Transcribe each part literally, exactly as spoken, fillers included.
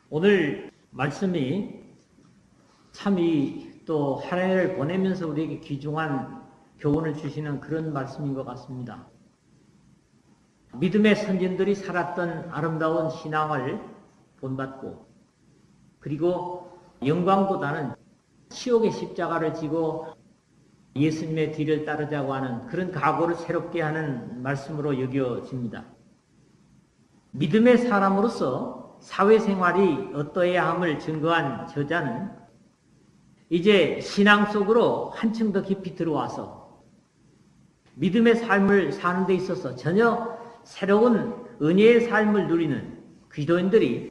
오늘 말씀이 참 이 또 한 해를 보내면서 우리에게 귀중한 교훈을 주시는 그런 말씀인 것 같습니다. 믿음의 선진들이 살았던 아름다운 신앙을 본받고, 그리고 영광보다는 치욕의 십자가를 지고 예수님의 뒤를 따르자고 하는 그런 각오를 새롭게 하는 말씀으로 여겨집니다. 믿음의 사람으로서 사회생활이 어떠해야 함을 증거한 저자는 이제 신앙 속으로 한층 더 깊이 들어와서 믿음의 삶을 사는 데 있어서 전혀 새로운 은혜의 삶을 누리는 기도인들이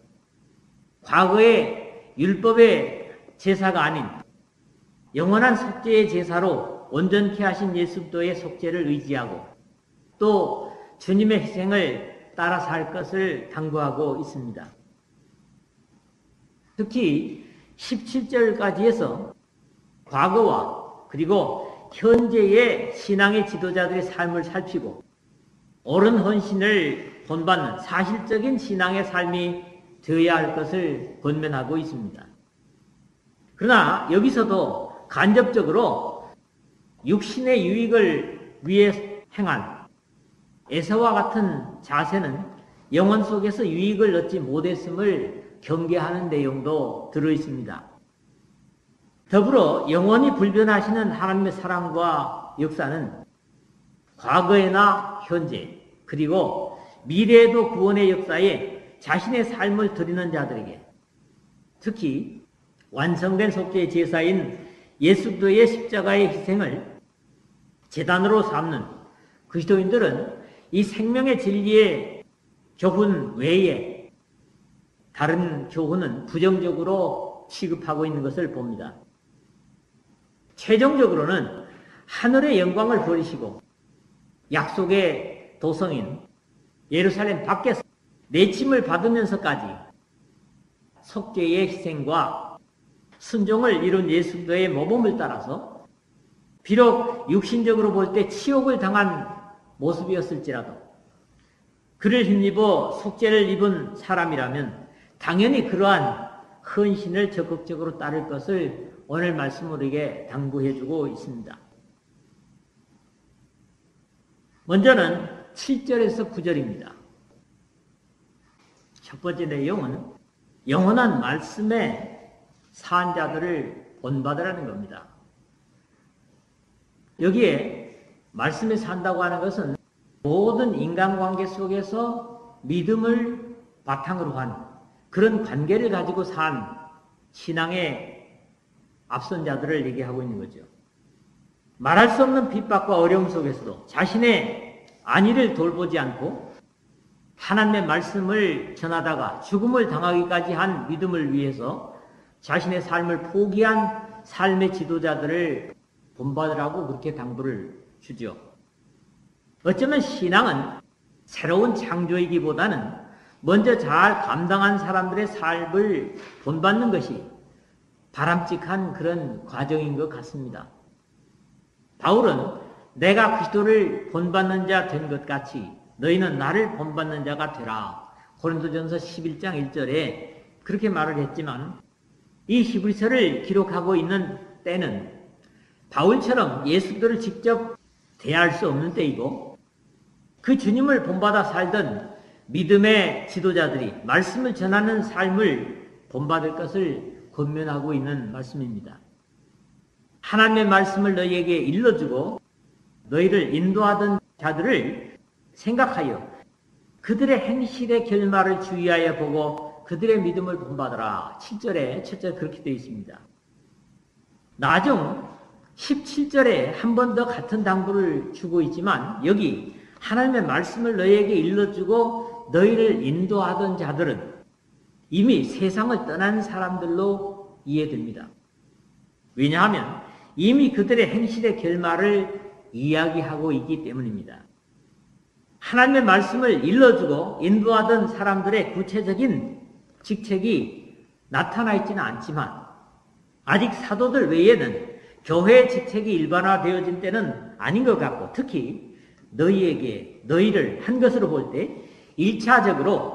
과거의 율법의 제사가 아닌 영원한 속죄의 제사로 온전케 하신 예수 그리스도의 속죄를 의지하고 또 주님의 희생을 따라 살 것을 당부하고 있습니다. 특히 십칠 절까지에서 과거와 그리고 현재의 신앙의 지도자들의 삶을 살피고 옳은 헌신을 본받는 사실적인 신앙의 삶이 되어야 할 것을 권면하고 있습니다. 그러나 여기서도 간접적으로 육신의 유익을 위해 행한 에서와 같은 자세는 영혼 속에서 유익을 얻지 못했음을 경계하는 내용도 들어있습니다. 더불어 영원히 불변하시는 하나님의 사랑과 역사는 과거에나 현재 그리고 미래에도 구원의 역사에 자신의 삶을 드리는 자들에게, 특히 완성된 속죄의 제사인 예수 그리스도의 십자가의 희생을 제단으로 삼는 그리스도인들은 이 생명의 진리의 교훈 외에 다른 교훈은 부정적으로 취급하고 있는 것을 봅니다. 최종적으로는 하늘의 영광을 버리시고 약속의 도성인 예루살렘 밖에서 내침을 받으면서까지 속죄의 희생과 순종을 이룬 예수 그리스도의 모범을 따라서 비록 육신적으로 볼 때 치욕을 당한 모습이었을지라도 그를 힘입어 속죄를 입은 사람이라면 당연히 그러한 헌신을 적극적으로 따를 것을 오늘 말씀으로 우리에게 당부해주고 있습니다. 먼저는 칠 절에서 구 절입니다. 첫 번째 내용은 영원한 말씀에 산 자들을 본받으라는 겁니다. 여기에 말씀에 산다고 하는 것은 모든 인간관계 속에서 믿음을 바탕으로 한 그런 관계를 가지고 산 신앙의 앞선 자들을 얘기하고 있는 거죠. 말할 수 없는 핍박과 어려움 속에서도 자신의 안위를 돌보지 않고 하나님의 말씀을 전하다가 죽음을 당하기까지 한 믿음을 위해서 자신의 삶을 포기한 삶의 지도자들을 본받으라고 그렇게 당부를 주죠. 어쩌면 신앙은 새로운 창조이기보다는 먼저 잘 감당한 사람들의 삶을 본받는 것이 바람직한 그런 과정인 것 같습니다. 바울은 내가 그리스도를 본받는 자 된 것 같이 너희는 나를 본받는 자가 되라. 고린도전서 십일 장 일 절에 그렇게 말을 했지만 이 히브리서를 기록하고 있는 때는 바울처럼 예수 그리스도를 직접 대할 수 없는 때이고 그 주님을 본받아 살던 믿음의 지도자들이 말씀을 전하는 삶을 본받을 것을 권면하고 있는 말씀입니다. 하나님의 말씀을 너희에게 일러주고 너희를 인도하던 자들을 생각하여 그들의 행실의 결말을 주의하여 보고 그들의 믿음을 본받으라. 칠 절에 첫 절 그렇게 되어 있습니다. 나중 십칠 절에 한 번 더 같은 당부를 주고 있지만 여기 하나님의 말씀을 너희에게 일러주고 너희를 인도하던 자들은 이미 세상을 떠난 사람들로 이해됩니다. 왜냐하면 이미 그들의 행실의 결말을 이야기하고 있기 때문입니다. 하나님의 말씀을 일러주고 인도하던 사람들의 구체적인 직책이 나타나 있지는 않지만 아직 사도들 외에는 교회의 직책이 일반화되어진 때는 아닌 것 같고 특히 너희에게 너희를 한 것으로 볼 때 일 차적으로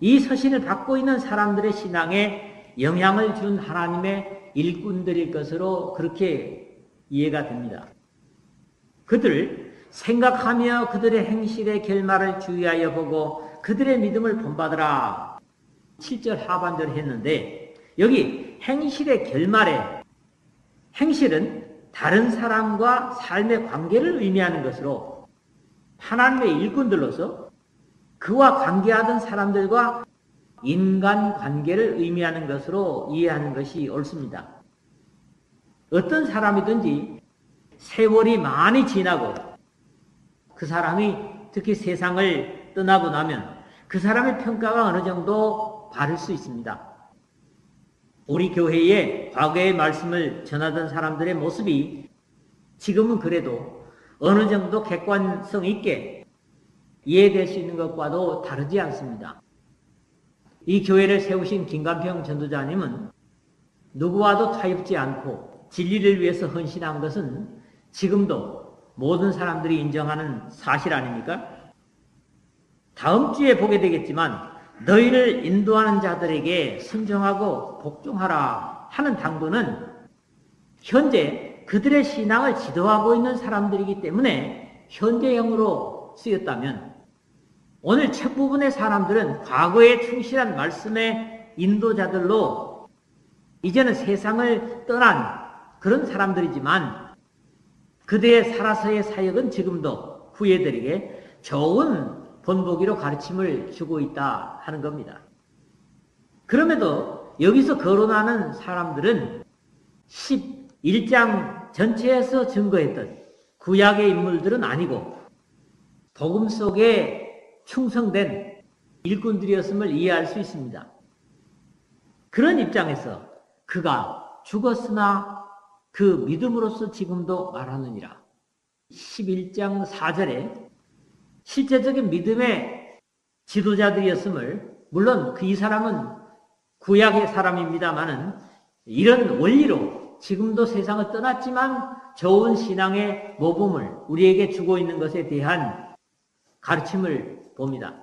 이 서신을 받고 있는 사람들의 신앙에 영향을 준 하나님의 일꾼들일 것으로 그렇게 이해가 됩니다. 그들을 생각하며 그들의 행실의 결말을 주의하여 보고 그들의 믿음을 본받으라. 칠 절 하반절 했는데 여기 행실의 결말에 행실은 다른 사람과 삶의 관계를 의미하는 것으로 하나님의 일꾼들로서 그와 관계하던 사람들과 인간 관계를 의미하는 것으로 이해하는 것이 옳습니다. 어떤 사람이든지 세월이 많이 지나고 그 사람이 특히 세상을 떠나고 나면 그 사람의 평가가 어느 정도 바를 수 있습니다. 우리 교회에 과거의 말씀을 전하던 사람들의 모습이 지금은 그래도 어느 정도 객관성 있게 이해될 수 있는 것과도 다르지 않습니다. 이 교회를 세우신 김관평 전도자님은 누구와도 타협지 않고 진리를 위해서 헌신한 것은 지금도 모든 사람들이 인정하는 사실 아닙니까? 다음 주에 보게 되겠지만 너희를 인도하는 자들에게 순종하고 복종하라 하는 당부는 현재 그들의 신앙을 지도하고 있는 사람들이기 때문에 현재형으로 쓰였다면 오늘 첫 부분의 사람들은 과거에 충실한 말씀의 인도자들로 이제는 세상을 떠난 그런 사람들이지만 그들의 살아서의 사역은 지금도 후예들에게 좋은 본보기로 가르침을 주고 있다 하는 겁니다. 그럼에도 여기서 거론하는 사람들은 십일 장 전체에서 증거했던 구약의 인물들은 아니고 복음 속에 충성된 일꾼들이었음을 이해할 수 있습니다. 그런 입장에서 그가 죽었으나 그 믿음으로서 지금도 말하느니라. 십일 장 사 절에 실제적인 믿음의 지도자들이었음을, 물론 그 이 사람은 구약의 사람입니다마는 이런 원리로 지금도 세상을 떠났지만 좋은 신앙의 모범을 우리에게 주고 있는 것에 대한 가르침을 봅니다.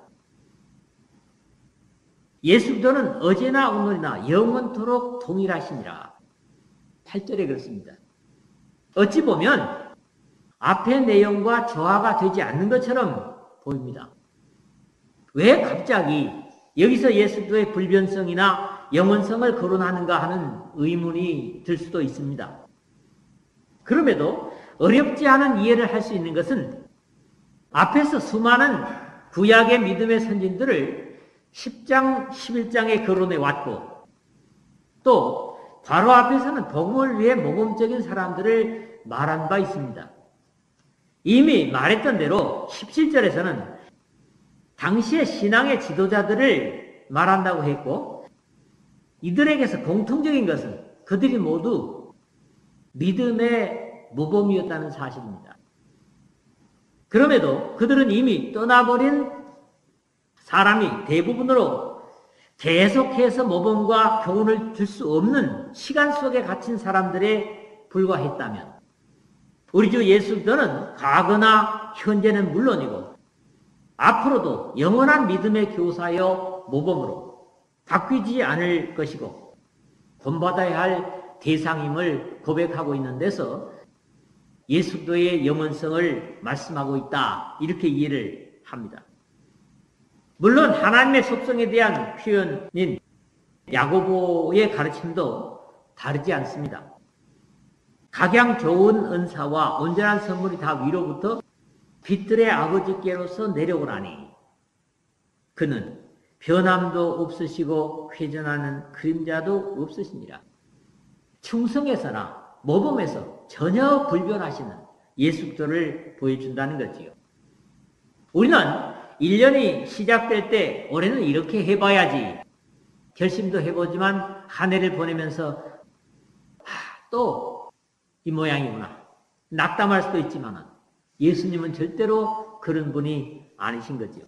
예수께서는 어제나 오늘이나 영원토록 동일하시니라. 팔 절에 그렇습니다. 어찌 보면 앞의 내용과 조화가 되지 않는 것처럼 보입니다. 왜 갑자기 여기서 예수도의 불변성이나 영원성을 거론하는가 하는 의문이 들 수도 있습니다. 그럼에도 어렵지 않은 이해를 할 수 있는 것은 앞에서 수많은 구약의 믿음의 선진들을 십 장, 십일 장에 거론해 왔고 또 바로 앞에서는 복음을 위해 모범적인 사람들을 말한 바 있습니다. 이미 말했던 대로 십칠 절에서는 당시의 신앙의 지도자들을 말한다고 했고 이들에게서 공통적인 것은 그들이 모두 믿음의 모범이었다는 사실입니다. 그럼에도 그들은 이미 떠나버린 사람이 대부분으로 계속해서 모범과 교훈을 줄 수 없는 시간 속에 갇힌 사람들에 불과했다면 우리 주 예수께서는 과거나 현재는 물론이고 앞으로도 영원한 믿음의 교사여 모범으로 바뀌지 않을 것이고 본받아야 할 대상임을 고백하고 있는 데서 예수도의 영원성을 말씀하고 있다. 이렇게 이해를 합니다. 물론 하나님의 속성에 대한 표현인 야고보의 가르침도 다르지 않습니다. 각양 좋은 은사와 온전한 선물이 다 위로부터 빛들의 아버지께로서 내려오라니 그는 변함도 없으시고 회전하는 그림자도 없으시니라. 충성에서나 모범에서 전혀 불변하시는 예수도를 보여준다는 거지요. 우리는 일 년이 시작될 때 올해는 이렇게 해봐야지 결심도 해보지만 한 해를 보내면서 또 이 모양이구나 낙담할 수도 있지만 예수님은 절대로 그런 분이 아니신 거죠.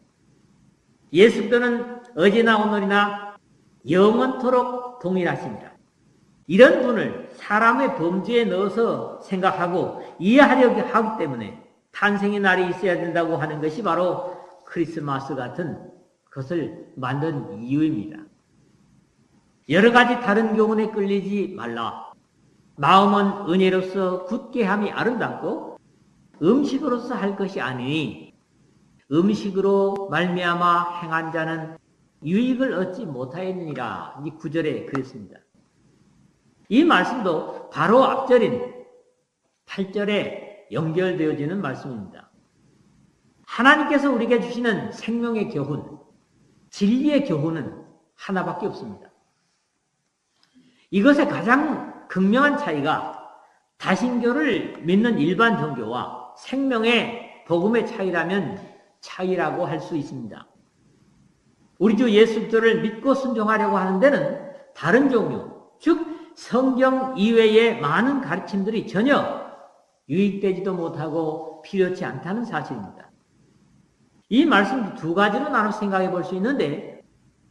예수께서는 어제나 오늘이나 영원토록 동일하십니다. 이런 분을 사람의 범주에 넣어서 생각하고 이해하려고 하기 때문에 탄생의 날이 있어야 된다고 하는 것이 바로 크리스마스 같은 그것을 만든 이유입니다. 여러 가지 다른 교훈에 끌리지 말라. 마음은 은혜로서 굳게 함이 아름답고 음식으로서 할 것이 아니니 음식으로 말미암아 행한 자는 유익을 얻지 못하였느니라. 이 구절에 그랬습니다. 이 말씀도 바로 앞절인 팔 절에 연결되어지는 말씀입니다. 하나님께서 우리에게 주시는 생명의 교훈, 진리의 교훈은 하나밖에 없습니다. 이것의 가장 극명한 차이가 다신교를 믿는 일반 종교와 생명의 복음의 차이라면 차이라고 할 수 있습니다. 우리 주 예수 그리스도를 믿고 순종하려고 하는 데는 다른 종교, 즉 성경 이외의 많은 가르침들이 전혀 유익되지도 못하고 필요치 않다는 사실입니다. 이 말씀도 두 가지로 나눠 생각해 볼 수 있는데,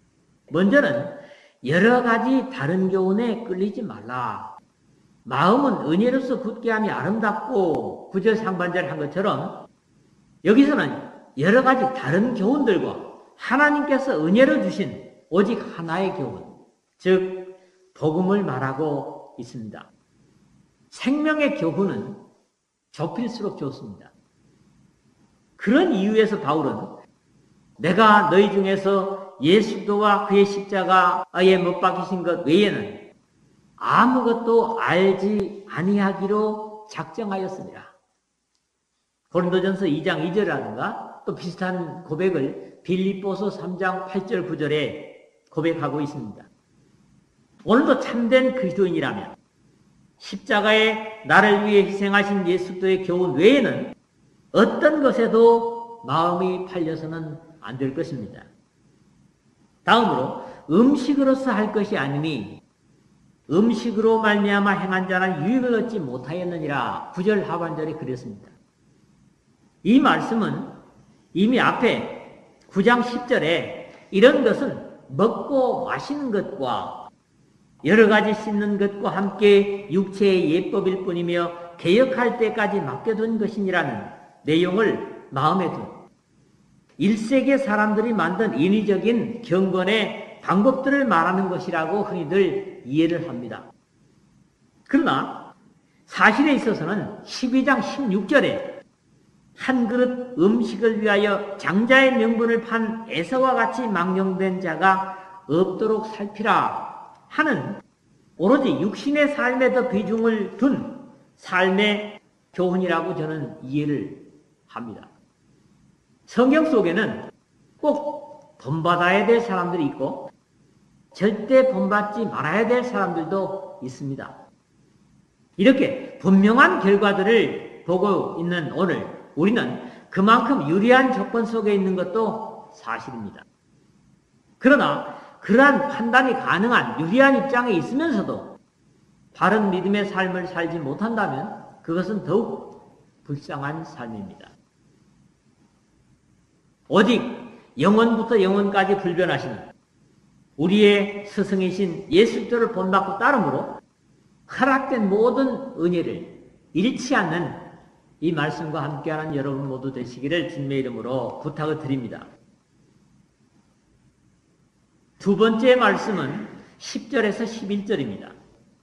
먼저는 여러 가지 다른 교훈에 끌리지 말라. 마음은 은혜로서 굳게 함이 아름답고 구절 상반절 한 것처럼 여기서는 여러 가지 다른 교훈들과 하나님께서 은혜로 주신 오직 하나의 교훈, 즉 복음을 말하고 있습니다. 생명의 교훈은 좁힐수록 좋습니다. 그런 이유에서 바울은 내가 너희 중에서 예수도와 그의 십자가에 못 박히신 것 외에는 아무것도 알지 아니하기로 작정하였습니다. 고린도전서 이 장 이 절이라든가 또 비슷한 고백을 빌립보서 삼 장 팔 절 구 절에 고백하고 있습니다. 오늘도 참된 그리스도인이라면 십자가에 나를 위해 희생하신 예수도의 교훈 외에는 어떤 것에도 마음이 팔려서는 안 될 것입니다. 다음으로 음식으로서 할 것이 아니니 음식으로 말미암아 행한 자는 유익을 얻지 못하였느니라. 구 절 하반절에 그랬습니다. 이 말씀은 이미 앞에 구 장 십 절에 이런 것은 먹고 마시는 것과 여러 가지 씻는 것과 함께 육체의 예법일 뿐이며 개혁할 때까지 맡겨둔 것이니라는 내용을 마음에 둔 일 세기 사람들이 만든 인위적인 경건의 방법들을 말하는 것이라고 흔히들 이해를 합니다. 그러나 사실에 있어서는 십이 장 십육 절에 한 그릇 음식을 위하여 장자의 명분을 판 에서와 같이 망령된 자가 없도록 살피라 하는 오로지 육신의 삶에 더 비중을 둔 삶의 교훈이라고 저는 이해를 합니다. 성경 속에는 꼭 본받아야 될 사람들이 있고 절대 본받지 말아야 될 사람들도 있습니다. 이렇게 분명한 결과들을 보고 있는 오늘 우리는 그만큼 유리한 조건 속에 있는 것도 사실입니다. 그러나 그러한 판단이 가능한 유리한 입장에 있으면서도 바른 믿음의 삶을 살지 못한다면 그것은 더욱 불쌍한 삶입니다. 오직 영원부터 영원까지 불변하시는 우리의 스승이신 예수 그리스도를 본받고 따름으로 허락된 모든 은혜를 잃지 않는 이 말씀과 함께하는 여러분 모두 되시기를 주님의 이름으로 부탁을 드립니다. 두 번째 말씀은 십 절에서 십일 절입니다.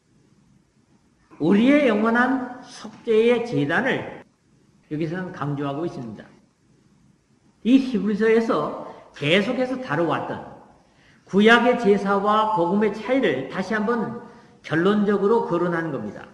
우리의 영원한 속죄의 제단을 여기서는 강조하고 있습니다. 이 히브리서에서 계속해서 다루어왔던 구약의 제사와 복음의 차이를 다시 한번 결론적으로 거론하는 겁니다.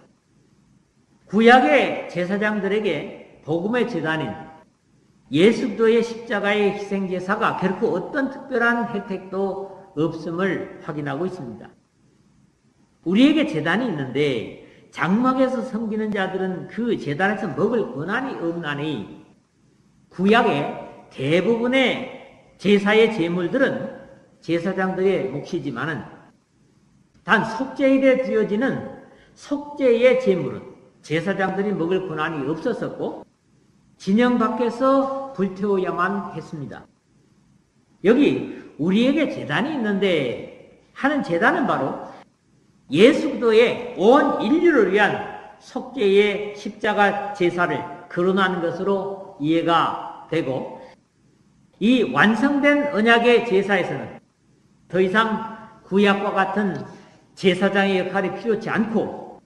구약의 제사장들에게 복음의 제단인 예수 그리스도의 십자가의 희생 제사가 결코 어떤 특별한 혜택도 없음을 확인하고 있습니다. 우리에게 제단이 있는데 장막에서 섬기는 자들은 그 제단에서 먹을 권한이 없나니 구약의 대부분의 제사의 제물들은 제사장들의 몫이지만은 단 속죄일에 드려지는 속죄의 제물은 제사장들이 먹을 권한이 없었었고 진영 밖에서 불태워야만 했습니다. 여기 우리에게 제단이 있는데 하는 제단은 바로 예수 그리스도의 온 인류를 위한 속죄의 십자가 제사를 거론하는 것으로 이해가 되고 이 완성된 언약의 제사에서는 더 이상 구약과 같은 제사장의 역할이 필요치 않고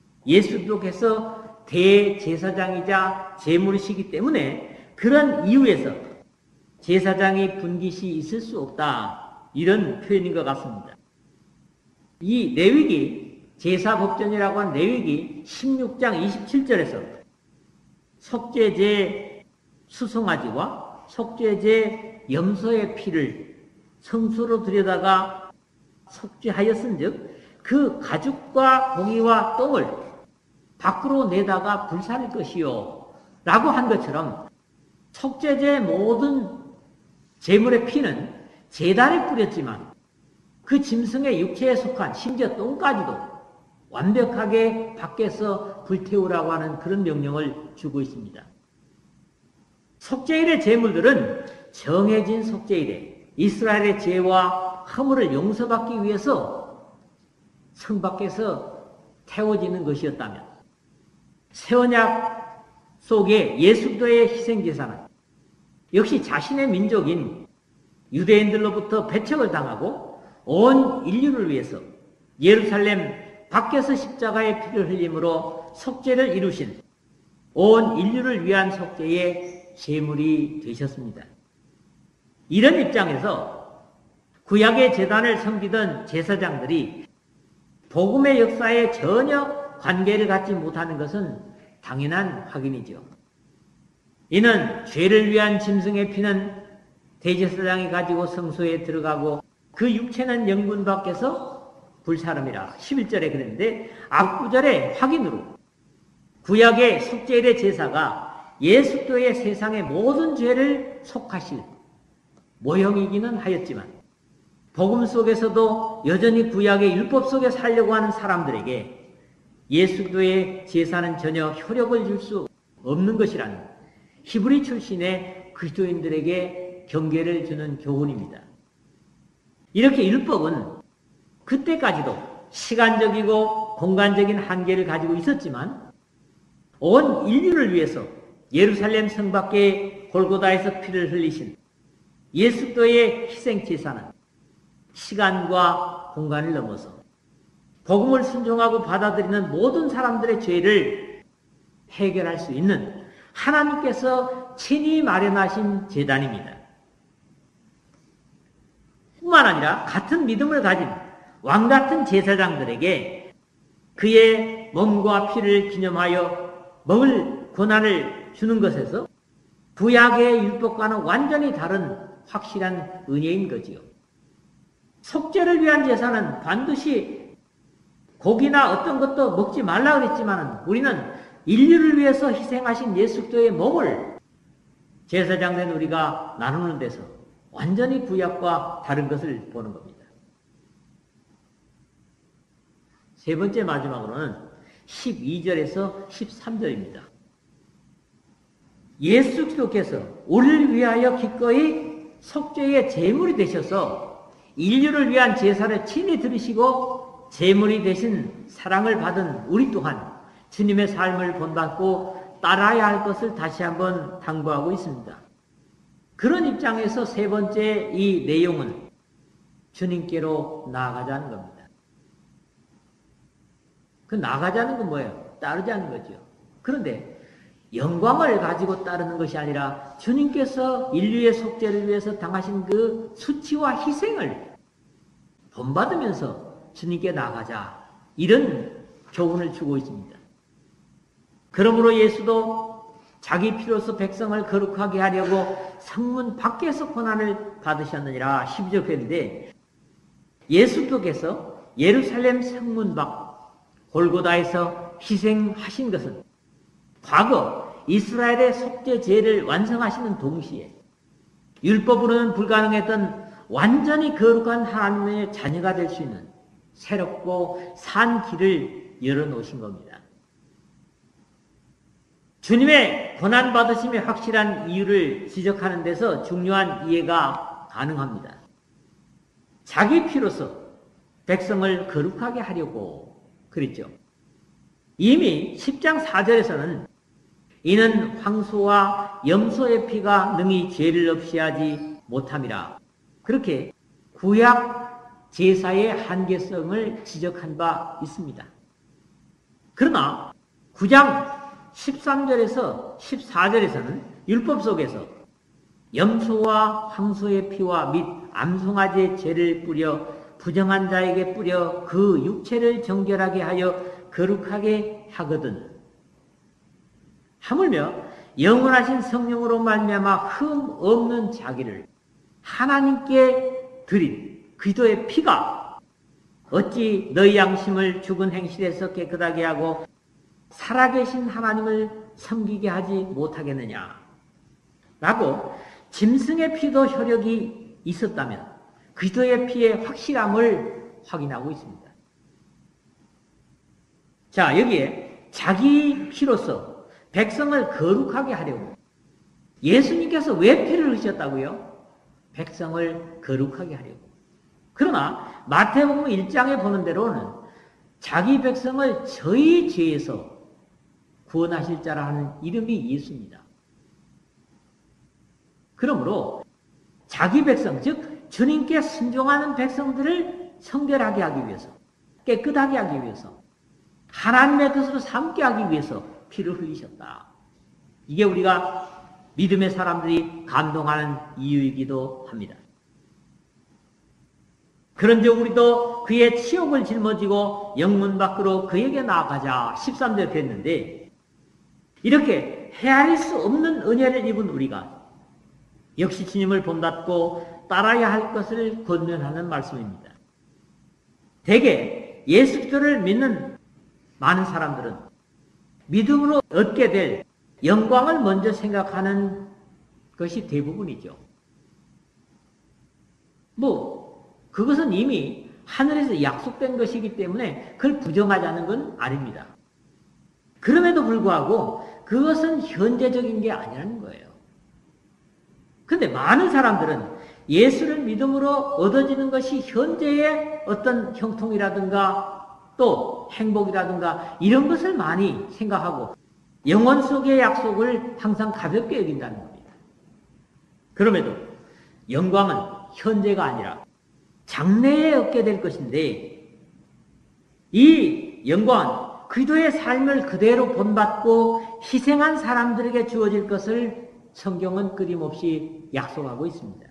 예수께서 대제사장이자 제물이시기 때문에 그런 이유에서 제사장이 분깃이 있을 수 없다. 이런 표현인 것 같습니다. 이 레위기, 제사법전이라고 한 레위기 십육 장 이십칠 절에서 속죄제 수송아지와 속죄제 염소의 피를 성소로 들여다가 속죄하였은즉 그 가죽과 고기와 똥을 밖으로 내다가 불살릴 것이요 라고 한 것처럼 속죄제의 모든 제물의 피는 제단에 뿌렸지만 그 짐승의 육체에 속한 심지어 똥까지도 완벽하게 밖에서 불태우라고 하는 그런 명령을 주고 있습니다. 속죄일의 제물들은 정해진 속죄일에 이스라엘의 죄와 허물을 용서받기 위해서 성 밖에서 태워지는 것이었다면 새 언약 속에 예수 그리스도의 희생제사는 역시 자신의 민족인 유대인들로부터 배척을 당하고 온 인류를 위해서 예루살렘 밖에서 십자가의 피를 흘림으로 속죄를 이루신 온 인류를 위한 속죄의 제물이 되셨습니다. 이런 입장에서 구약의 제단을 섬기던 제사장들이 복음의 역사에 전혀 관계를 갖지 못하는 것은 당연한 확인이죠. 이는 죄를 위한 짐승의 피는 대제사장이 가지고 성소에 들어가고 그 육체는 영문 밖에서 불사름이라 십일 절에 그랬는데 앞 구절의 확인으로 구약의 속죄일의 제사가 예수 그리스도의 세상의 모든 죄를 속하실 모형이기는 하였지만 복음 속에서도 여전히 구약의 율법 속에 살려고 하는 사람들에게 예수 그리스도의 제사는 전혀 효력을 줄 수 없는 것이라는 히브리 출신의 그리스도인들에게 경계를 주는 교훈입니다. 이렇게 율법은 그때까지도 시간적이고 공간적인 한계를 가지고 있었지만 온 인류를 위해서 예루살렘 성 밖에 골고다에서 피를 흘리신 예수 그리스도의 희생 제사는 시간과 공간을 넘어서 복음을 순종하고 받아들이는 모든 사람들의 죄를 해결할 수 있는 하나님께서 친히 마련하신 제단입니다. 뿐만 아니라 같은 믿음을 가진 왕같은 제사장들에게 그의 몸과 피를 기념하여 먹을 권한을 주는 것에서 구약의 율법과는 완전히 다른 확실한 은혜인 거지요. 속죄를 위한 제사는 반드시 고기나 어떤 것도 먹지 말라 그랬지만 우리는 인류를 위해서 희생하신 예수 그리스도의 몸을 제사장된 우리가 나누는 데서 완전히 구약과 다른 것을 보는 겁니다. 세 번째 마지막으로는 십이 절에서 십삼 절입니다. 예수 그리스도께서 우리를 위하여 기꺼이 속죄의 제물이 되셔서 인류를 위한 제사를 친히 들으시고 제물이 되신 사랑을 받은 우리 또한 주님의 삶을 본받고 따라야 할 것을 다시 한번 당부하고 있습니다. 그런 입장에서 세 번째 이 내용은 주님께로 나아가자는 겁니다. 그 나아가자는 건 뭐예요? 따르자는 거죠. 그런데 영광을 가지고 따르는 것이 아니라 주님께서 인류의 속죄를 위해서 당하신 그 수치와 희생을 본받으면서 주님께 나아가자. 이런 교훈을 주고 있습니다. 그러므로 예수도 자기 피로서 백성을 거룩하게 하려고 성문 밖에서 고난을 받으셨느니라 십이 절 그랬는데 예수께서 예루살렘 성문 밖 골고다에서 희생하신 것은 과거 이스라엘의 속죄제를 완성하시는 동시에 율법으로는 불가능했던 완전히 거룩한 하나님의 자녀가 될 수 있는 새롭고 산 길을 열어놓으신 겁니다. 주님의 고난받으심의 확실한 이유를 지적하는 데서 중요한 이해가 가능합니다. 자기 피로서 백성을 거룩하게 하려고 그랬죠. 이미 십 장 사 절에서는 이는 황소와 염소의 피가 능히 죄를 없이 하지 못함이라. 그렇게 구약 제사의 한계성을 지적한 바 있습니다. 그러나 구 장 십삼 절에서 십사 절에서는 율법 속에서 염소와 황소의 피와 및 암송아지의 죄를 뿌려 부정한 자에게 뿌려 그 육체를 정결하게 하여 거룩하게 하거든. 하물며 영원하신 성령으로 말미암아 흠 없는 자기를 하나님께 드린 그리스도의 피가 어찌 너희 양심을 죽은 행실에서 깨끗하게 하고 살아계신 하나님을 섬기게 하지 못하겠느냐 라고 짐승의 피도 효력이 있었다면 그리스도의 피의 확실함을 확인하고 있습니다. 자, 여기에 자기 피로서 백성을 거룩하게 하려고 예수님께서 왜 피를 흘리셨다고요? 백성을 거룩하게 하려고. 그러나 마태복음 일 장에 보는 대로는 자기 백성을 저희 죄에서 구원하실 자라 하는 이름이 예수입니다. 그러므로 자기 백성, 즉 주님께 순종하는 백성들을 성결하게 하기 위해서, 깨끗하게 하기 위해서, 하나님의 뜻으로 삼게 하기 위해서 피를 흘리셨다. 이게 우리가 믿음의 사람들이 감동하는 이유이기도 합니다. 그런즉 우리도 그의 치욕을 짊어지고 영문 밖으로 그에게 나아가자. 십삼 절 됐는데 이렇게 헤아릴 수 없는 은혜를 입은 우리가 역시 주님을 본받고 따라야 할 것을 권면하는 말씀입니다. 대개 예수 그리스도를 믿는 많은 사람들은 믿음으로 얻게 될 영광을 먼저 생각하는 것이 대부분이죠. 뭐 그것은 이미 하늘에서 약속된 것이기 때문에 그걸 부정하자는 건 아닙니다. 그럼에도 불구하고 그것은 현재적인 게 아니라는 거예요. 그런데 많은 사람들은 예수를 믿음으로 얻어지는 것이 현재의 어떤 형통이라든가 또 행복이라든가 이런 것을 많이 생각하고 영원 속의 약속을 항상 가볍게 여긴다는 겁니다. 그럼에도 영광은 현재가 아니라 장래에 얻게 될 것인데 이 영광은 그리스도의 삶을 그대로 본받고 희생한 사람들에게 주어질 것을 성경은 끊임없이 약속하고 있습니다.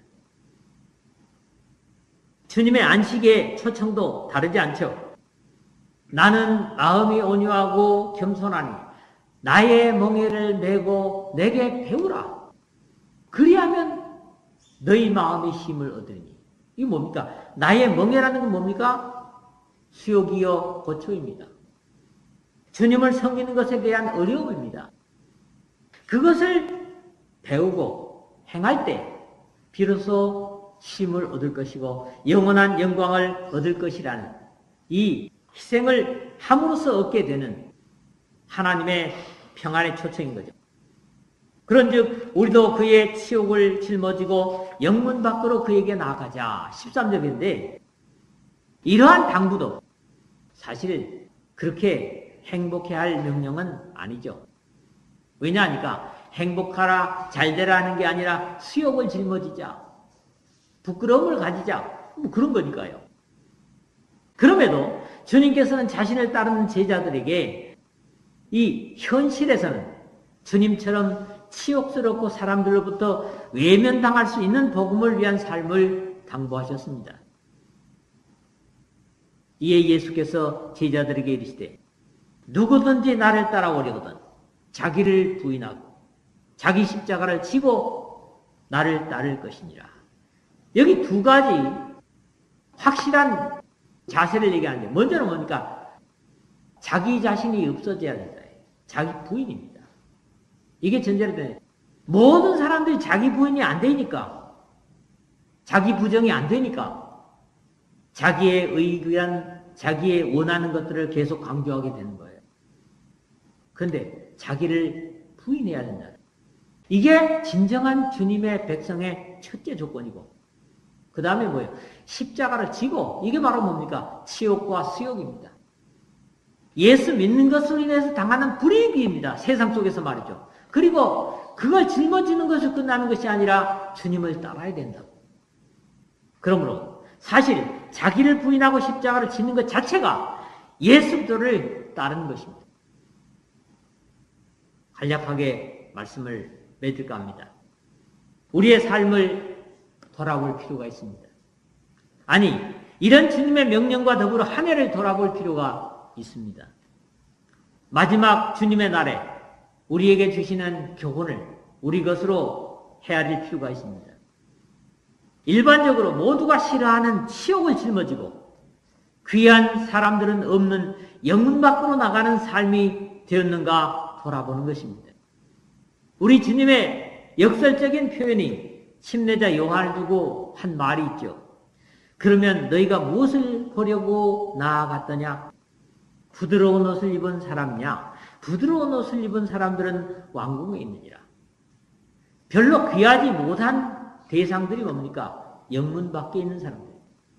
주님의 안식의 초청도 다르지 않죠. 나는 마음이 온유하고 겸손하니 나의 멍에를 메고 내게 배우라. 그리하면 너희 마음의 힘을 얻으니. 이게 뭡니까? 나의 멍에라는 건 뭡니까? 수욕이요 고초입니다. 주님을 섬기는 것에 대한 어려움입니다. 그것을 배우고 행할 때 비로소 힘을 얻을 것이고 영원한 영광을 얻을 것이라는 이 희생을 함으로써 얻게 되는 하나님의 평안의 초청인 거죠. 그런즉 우리도 그의 치욕을 짊어지고 영문 밖으로 그에게 나아가자. 십삼 절인데 이러한 당부도 사실 그렇게 행복해할 명령은 아니죠. 왜냐하니까 행복하라 잘되라 하는 게 아니라 수욕을 짊어지자. 부끄러움을 가지자. 뭐 그런 거니까요. 그럼에도 주님께서는 자신을 따르는 제자들에게 이 현실에서는 주님처럼 치욕스럽고 사람들로부터 외면당할 수 있는 복음을 위한 삶을 당부하셨습니다. 이에 예수께서 제자들에게 이르시되 누구든지 나를 따라오려거든 자기를 부인하고 자기 십자가를 지고 나를 따를 것이니라. 여기 두 가지 확실한 자세를 얘기하는데 먼저는 뭡니까? 자기 자신이 없어져야 된다. 자기 부인입니다. 이게 전제로 되네. 모든 사람들이 자기 부인이 안 되니까 자기 부정이 안 되니까 자기의 의견, 자기의 원하는 것들을 계속 강조하게 되는 거예요. 그런데 자기를 부인해야 된다. 이게 진정한 주님의 백성의 첫째 조건이고 그 다음에 뭐예요? 십자가를 지고 이게 바로 뭡니까? 치욕과 수욕입니다. 예수 믿는 것으로 인해서 당하는 불이익입니다. 세상 속에서 말이죠. 그리고 그걸 짊어지는 것을 끝나는 것이 아니라 주님을 따라야 된다고. 그러므로 사실 자기를 부인하고 십자가를 지는 것 자체가 예수도를 따르는 것입니다. 간략하게 말씀을 맺을까 합니다. 우리의 삶을 돌아볼 필요가 있습니다. 아니, 이런 주님의 명령과 더불어 한 해를 돌아볼 필요가 있습니다. 마지막 주님의 날에 우리에게 주시는 교훈을 우리 것으로 헤아릴 필요가 있습니다. 일반적으로 모두가 싫어하는 치욕을 짊어지고 귀한 사람들은 없는 영문 밖으로 나가는 삶이 되었는가 돌아보는 것입니다. 우리 주님의 역설적인 표현이 침례자 요한을 두고 한 말이 있죠. 그러면 너희가 무엇을 보려고 나아갔더냐? 부드러운 옷을 입은 사람이냐? 부드러운 옷을 입은 사람들은 왕궁에 있느니라. 별로 귀하지 못한 대상들이 뭡니까? 영문 밖에 있는 사람들.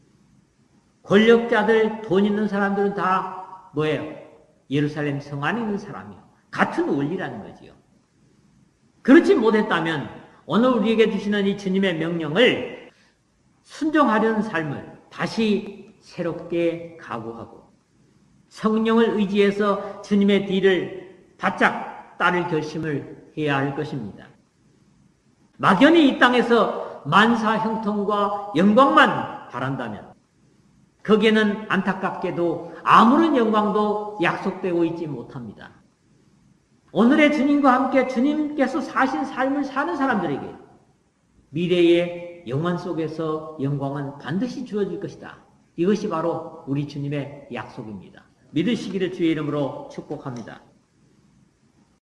권력자들, 돈 있는 사람들은 다 뭐예요? 예루살렘 성 안에 있는 사람이요. 같은 원리라는 거지요. 그렇지 못했다면 오늘 우리에게 주시는 이 주님의 명령을 순종하려는 삶을 다시 새롭게 각오하고 성령을 의지해서 주님의 뒤를 바짝 따를 결심을 해야 할 것입니다. 막연히 이 땅에서 만사 형통과 영광만 바란다면 거기에는 안타깝게도 아무런 영광도 약속되고 있지 못합니다. 오늘의 주님과 함께 주님께서 사신 삶을 사는 사람들에게 미래의 영원 속에서 영광은 반드시 주어질 것이다. 이것이 바로 우리 주님의 약속입니다. 믿으시기를 주의 이름으로 축복합니다.